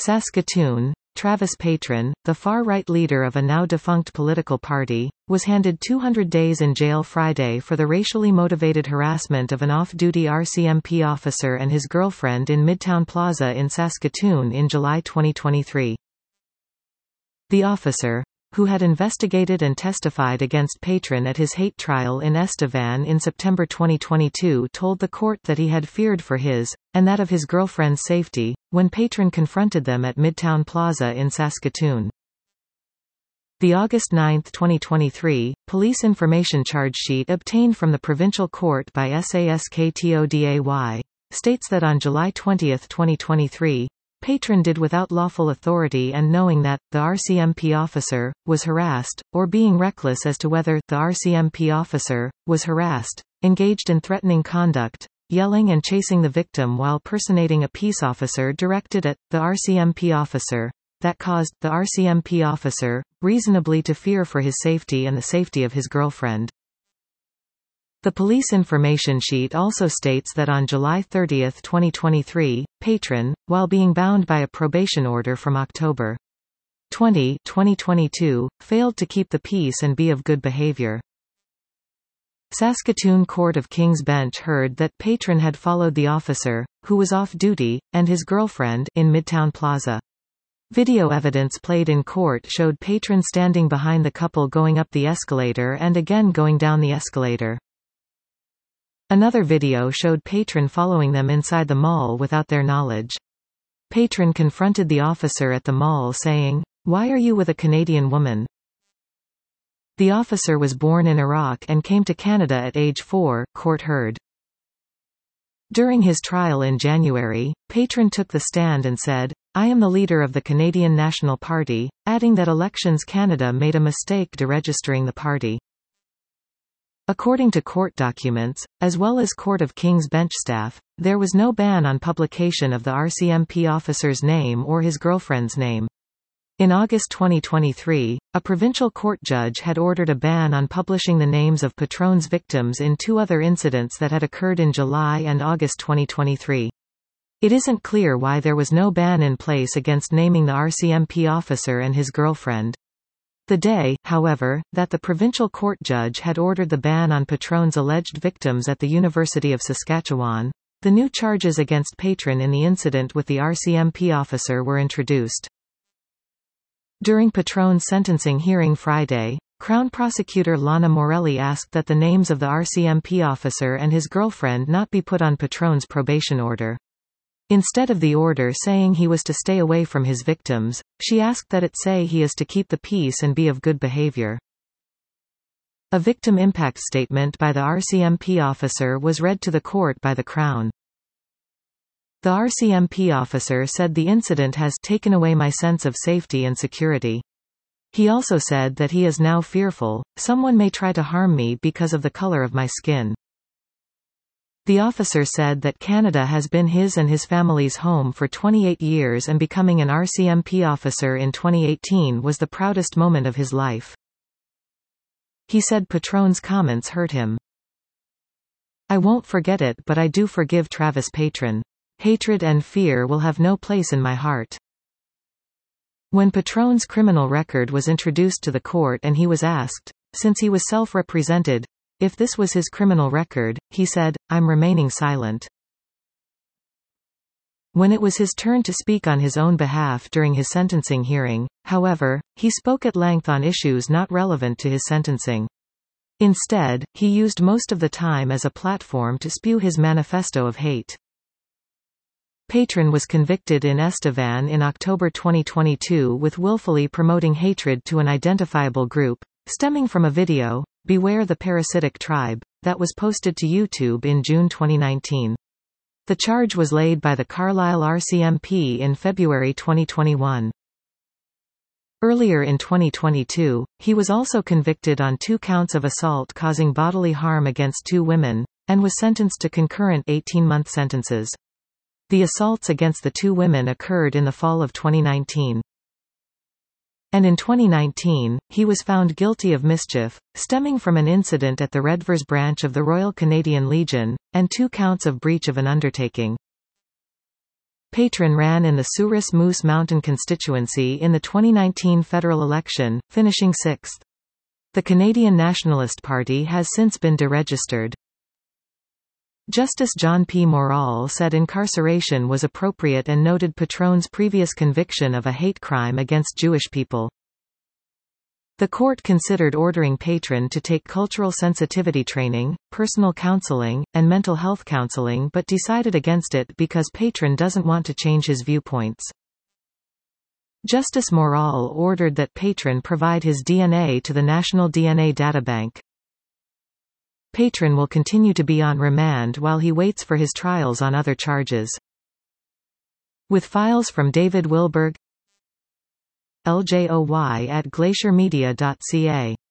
Saskatoon, Travis Patron, the far-right leader of a now-defunct political party, was handed 200 days in jail Friday for the racially motivated harassment of an off-duty RCMP officer and his girlfriend in Midtown Plaza in Saskatoon in July 2023. The officer, who had investigated and testified against Patron at his hate trial in Estevan in September 2022, told the court that he had feared for his, and that of his girlfriend's safety, when Patron confronted them at Midtown Plaza in Saskatoon. The August 9, 2023, police information charge sheet obtained from the provincial court by SASKTODAY states that on July 20, 2023, Patron did without lawful authority and knowing that, the RCMP officer, was harassed, or being reckless as to whether, the RCMP officer, was harassed, engaged in threatening conduct, yelling and chasing the victim while personating a peace officer directed at, the RCMP officer, that caused, the RCMP officer, reasonably to fear for his safety and the safety of his girlfriend. The police information sheet also states that on July 30, 2023, Patron, while being bound by a probation order from October 20, 2022, failed to keep the peace and be of good behavior. Saskatoon Court of King's Bench heard that Patron had followed the officer, who was off duty, and his girlfriend, in Midtown Plaza. Video evidence played in court showed Patron standing behind the couple going up the escalator and again going down the escalator. Another video showed Patron following them inside the mall without their knowledge. Patron confronted the officer at the mall saying, "Why are you with a Canadian woman?" The officer was born in Iraq and came to Canada at age 4, court heard. During his trial in January, Patron took the stand and said, "I am the leader of the Canadian National Party," adding that Elections Canada made a mistake deregistering the party. According to court documents, as well as Court of King's Bench staff, there was no ban on publication of the RCMP officer's name or his girlfriend's name. In August 2023, a provincial court judge had ordered a ban on publishing the names of Patron's victims in 2 other incidents that had occurred in July and August 2023. It isn't clear why there was no ban in place against naming the RCMP officer and his girlfriend. The day, however, that the provincial court judge had ordered the ban on Patron's alleged victims at the University of Saskatchewan, the new charges against Patron in the incident with the RCMP officer were introduced. During Patron's sentencing hearing Friday, Crown Prosecutor Lana Morelli asked that the names of the RCMP officer and his girlfriend not be put on Patron's probation order. Instead of the order saying he was to stay away from his victims, she asked that it say he is to keep the peace and be of good behavior. A victim impact statement by the RCMP officer was read to the court by the Crown. The RCMP officer said the incident has taken away my sense of safety and security. He also said that he is now fearful, someone may try to harm me because of the color of my skin. The officer said that Canada has been his and his family's home for 28 years and becoming an RCMP officer in 2018 was the proudest moment of his life. He said Patron's comments hurt him. "I won't forget it, but I do forgive Travis Patron. Hatred and fear will have no place in my heart." When Patron's criminal record was introduced to the court and he was asked, since he was self-represented, if this was his criminal record, he said, "I'm remaining silent." When it was his turn to speak on his own behalf during his sentencing hearing, however, he spoke at length on issues not relevant to his sentencing. Instead, he used most of the time as a platform to spew his manifesto of hate. Patron was convicted in Estevan in October 2022 with willfully promoting hatred to an identifiable group, stemming from a video, "Beware the Parasitic Tribe," that was posted to YouTube in June 2019. The charge was laid by the Carlisle RCMP in February 2021. Earlier in 2022, he was also convicted on 2 counts of assault causing bodily harm against 2 women, and was sentenced to concurrent 18-month sentences. The assaults against the 2 women occurred in the fall of 2019. And in 2019, he was found guilty of mischief, stemming from an incident at the Redvers branch of the Royal Canadian Legion, and 2 counts of breach of an undertaking. Patron ran in the Souris Moose Mountain constituency in the 2019 federal election, finishing sixth. The Canadian Nationalist Party has since been deregistered. Justice John P. Morrall said incarceration was appropriate and noted Patron's previous conviction of a hate crime against Jewish people. The court considered ordering Patron to take cultural sensitivity training, personal counseling, and mental health counseling but decided against it because Patron doesn't want to change his viewpoints. Justice Morrall ordered that Patron provide his DNA to the National DNA Databank. Patron will continue to be on remand while he waits for his trials on other charges. With files from David Wilberg, LJOY at glaciermedia.ca.